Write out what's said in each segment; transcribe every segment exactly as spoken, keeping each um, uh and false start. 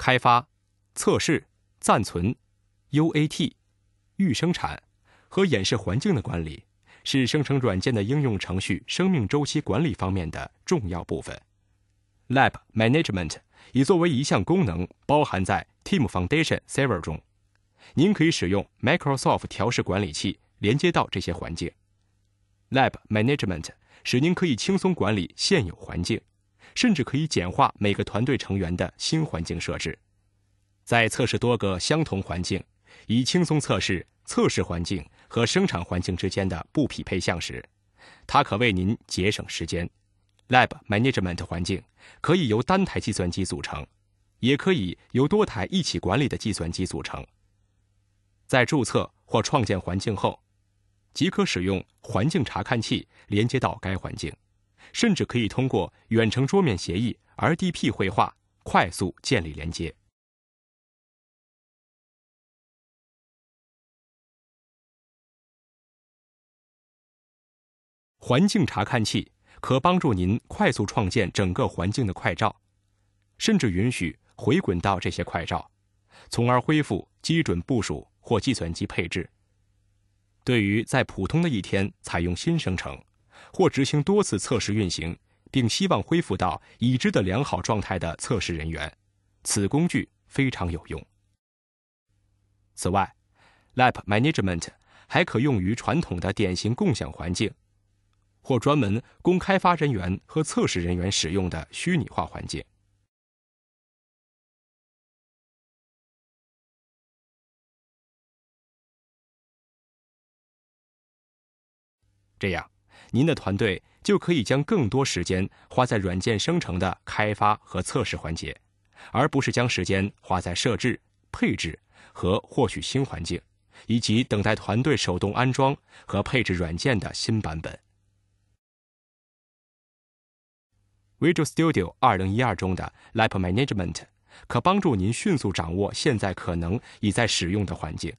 开发、测试、暂存、U A T、预生产和演示环境的管理，是生成软件的应用程序生命周期管理方面的重要部分。Lab Management 已作为一项功能包含在 Team Foundation Server 中。您可以使用 Microsoft 调试管理器连接到这些环境。Lab Management 使您可以轻松管理现有环境，甚至可以简化每个团队成员的新环境设置。在测试多个相同环境，以轻松测试测试环境和生产环境之间的不匹配项时，它可为您节省时间。Lab Management 环境可以由单台计算机组成，也可以由多台一起管理的计算机组成。在注册或创建环境后，即可使用环境查看器连接到该环境，甚至可以通过远程桌面协议 R D P 绘画快速建立连接。环境查看器可帮助您快速创建整个环境的快照，甚至允许回滚到这些快照，从而恢复基准部署或计算机配置。对于在普通的一天采用新生成，或执行多次测试运行，并希望恢复到已知的良好状态的测试人员，此工具非常有用。此外 ，Lab Management 还可用于传统的典型共享环境，或专门供开发人员和测试人员使用的虚拟化环境。这样，您的团队就可以将更多时间花在软件生成的开发和测试环节，而不是将时间花在设置、配置和获取新环境，以及等待团队手动安装和配置软件的新版本。Visual Studio 二零一二中的 Lab Management 可帮助您迅速掌握现在可能已在使用的环境。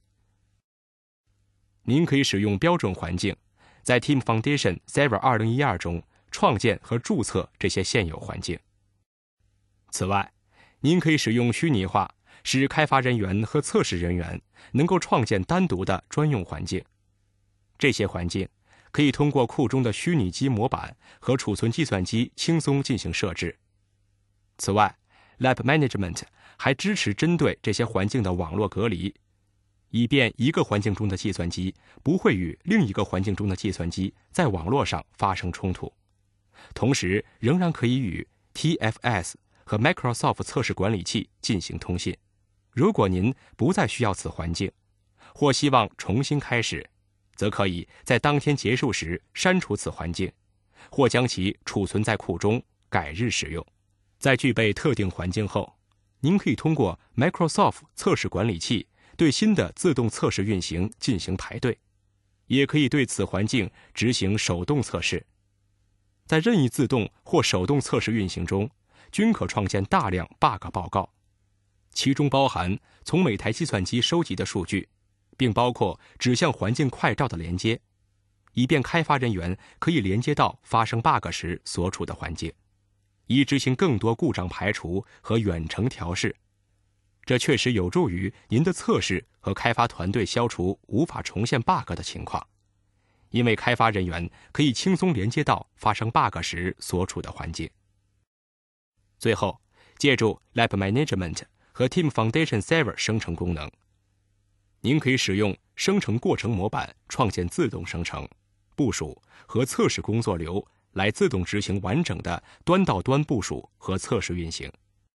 您可以使用标准环境，在 Team Foundation Server 二零一二中创建和注册这些现有环境。此外，您可以使用虚拟化，使开发人员和测试人员能够创建单独的专用环境。这些环境可以通过库中的虚拟机模板和储存计算机轻松进行设置。此外 ，Lab Management 还支持针对这些环境的网络隔离，以便一个环境中的计算机不会与另一个环境中的计算机在网络上发生冲突，同时仍然可以与 T F S 和 Microsoft 测试管理器进行通信。如果您不再需要此环境，或希望重新开始，则可以在当天结束时删除此环境，或将其储存在库中，改日使用。在具备特定环境后，您可以通过 Microsoft 测试管理器对新的自动测试运行进行排队，也可以对此环境执行手动测试。在任意自动或手动测试运行中，均可创建大量 bug 报告，其中包含从每台计算机收集的数据，并包括指向环境快照的连接，以便开发人员可以连接到发生 bug 时所处的环境，以执行更多故障排除和远程调试。这确实有助于您的测试和开发团队消除无法重现 bug 的情况，因为开发人员可以轻松连接到发生 bug 时所处的环境。最后，借助 Lab Management 和 Team Foundation Server 生成功能，您可以使用生成过程模板创建自动生成、部署和测试工作流，来自动执行完整的端到端部署和测试运行。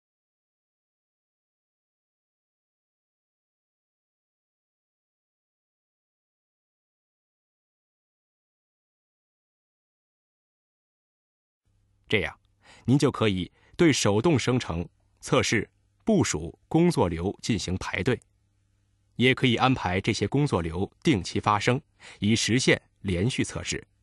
这样，您就可以对手动生成、测试、部署工作流进行排队，也可以安排这些工作流定期发生，以实现连续测试。